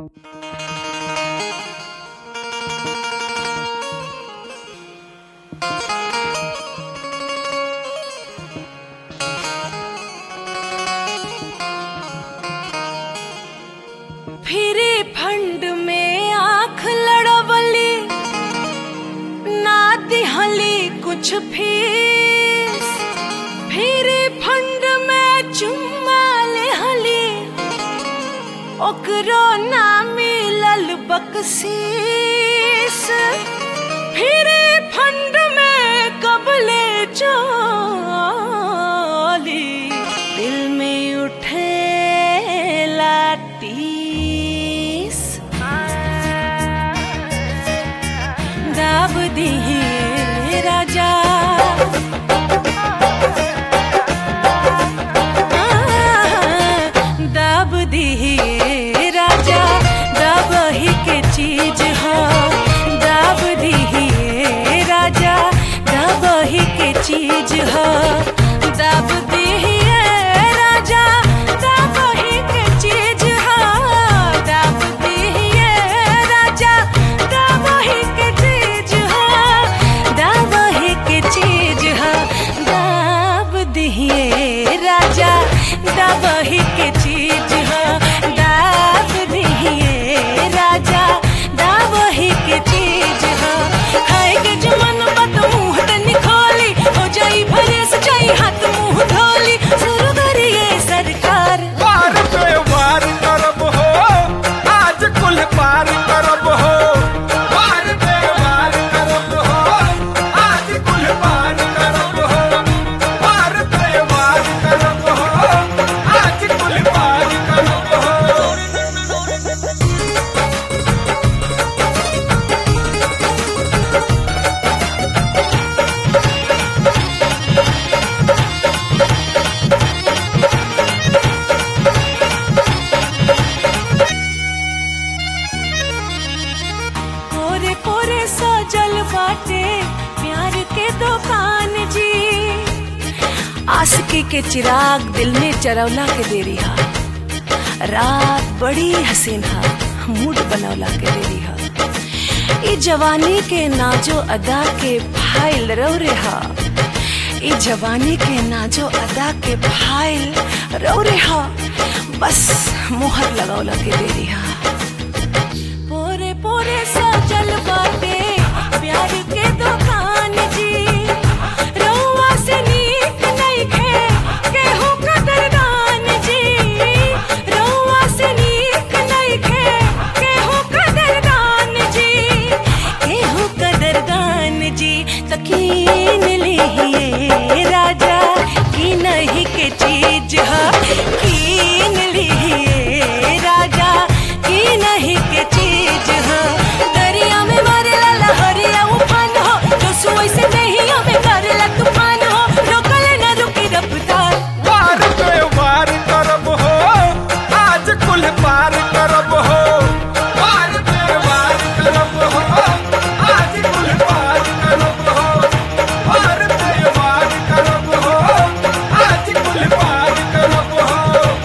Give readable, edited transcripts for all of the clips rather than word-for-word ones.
फिरी फंड में आँख लड़वली ना दिहली कुछ फीस। फिरी फंड में चुम्मा लेहली ओकरो ना मिलल बकसीस। फिरी फंड में कबले चली दिल में उठे टीस। दाब दिए राजा दाब दिए राजा दाब ही के चीज हो। दाब दिए राजा दाब ही के चीज हो। दाब दिए राजा दाब ही के चीज हो। दाब दिए राजा दाब ही के चीज हो। दाब ही के चीज हो। दाब दिए राजा दाब ही के चीज हो। दाब दिए राजा दाब ही के चीज हो। खाए के जमन बात मुंह तनी खोली हो जाई भरे सचाई हाथ मुंह धोली। शुरू करिए सरकार वार पे वार करब हो आज कुल पार करब हो। वार पे वार करब हो आज कुल पार करब हो। वार पे वार करब हो आज कुल पार करब हो। कोरे कोरे सजल बाटे प्यार के दुकान जी। आशिकी के चिराग दिल में चरौला के देरी हा। रात बड़ी हसीन हा मूड बनौला के देरी हा। ई जवानी के नाजो अदा के फाइल रौरे हा। ई जवानी के नाजो अदा के फाइल रौरे हा। बस मोहर लगौला के देरी हा। पोरे पोरे सजल बाटे प्यार के दुकान जी। रउआ से नीक नइखे केहू कदरदान जी। रउआ से नीक नइखे केहू कदरदान जी। केहू कदरदान जी त कीन लिहिए राजा की नहीं के चीज ह। कीन लिहिए राजा की नहीं के चीज हो। दरिया में मारेला लहरिया उफान हो। जो सुई से नहीं हमें करेला तूफान हो। रोकल न रुकी रफ्तार वार पे वार करब हो आज कुल पार करब हो। वार पे वार करब हो आज कुल पार करब हो। वार पे वार करब हो आज कुल पार करब हो।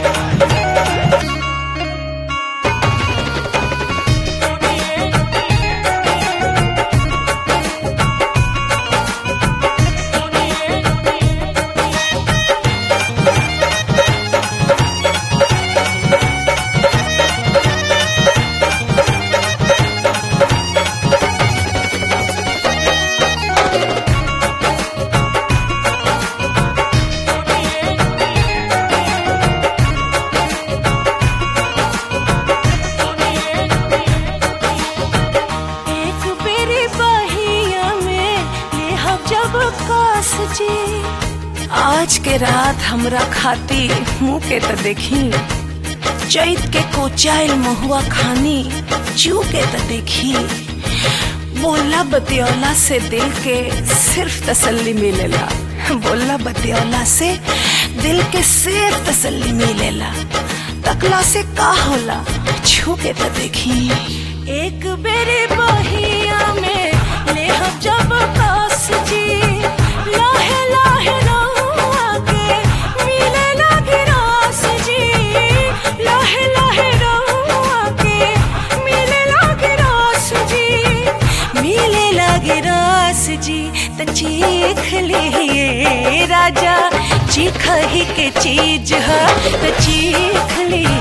एक बेरी बहिया में लेहब जब कास जी। आज के रात हमरा खाती मुँह के त देखी। चैत के कोचाइल महुआ खानी चू के त देखी। बोला बतियौला से दिल के सिर्फ तसल्ली मिलेला। बोला बतियौला से दिल के सिर्फ तसल्ली मिलेला। तकला से का होला छू के त देखी। एक बेरी बहिया में लेहब जब कास जी। लाहे लाहे रउआ के मिले लागी रास जी। लाहे लाहे रउआ के त चीख लिए राजा, चीख ही के चीज है त चीख लिए।